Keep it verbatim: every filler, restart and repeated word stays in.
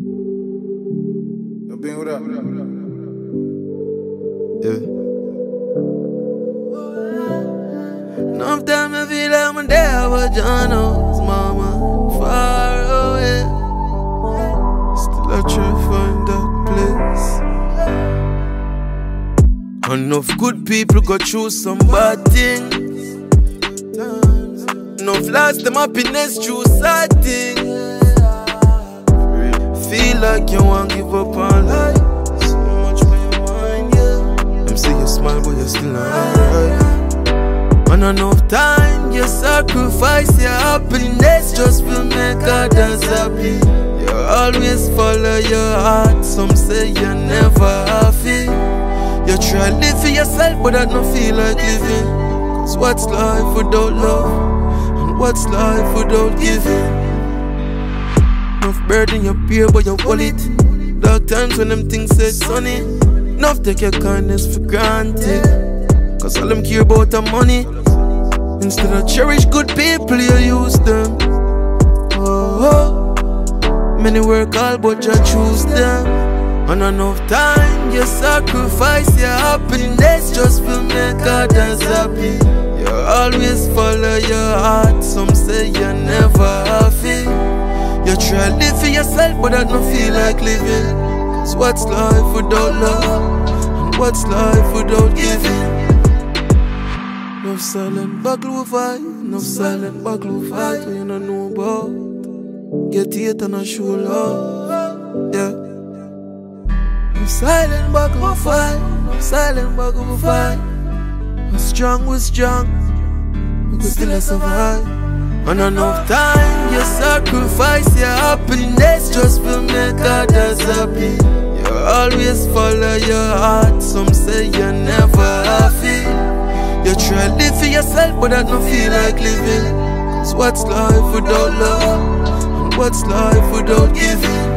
Yo, Ben, what up? Yeah. Enough time I feel like I'm there, but John knows, mama, far away. Still I try to find that place. Enough good people go through some bad things. Enough lost them happiness through sad things. Feel like you won't give up on life. So much for your mind, yeah. Them say you smile, but you're still not alright. And enough time you sacrifice your happiness just to make others happy. You always follow your heart. Some say you're never happy. You try to live for yourself, but that don't feel like living. Cause what's life without love? And what's life without giving? Enough burden you bear, but you hold it. Dark times when them things say sunny. Enough take your kindness for granted. Cause all them care about the money. Instead of cherish good people, you use them. Oh, oh. Many work hard, but you choose them. And enough time you sacrifice your happiness just to make others happy. You always follow your heart. Some say you're never happy. You try to live for yourself, but that don't feel like living. Cause what's life without love? And what's life without giving? Enough silent buckle will fight. Enough silent buckle will fight. You don't know about. Get it and I show love. Yeah. Enough silent buckle will fight. Enough silent buckle will fight. We're strong, we're strong. We could still survive. And enough time you sacrifice your happiness just to make others happy. You always follow your heart. Some say you're never happy. You try to live for yourself, but that don't feel like living. Cause what's life without love? And what's life without giving?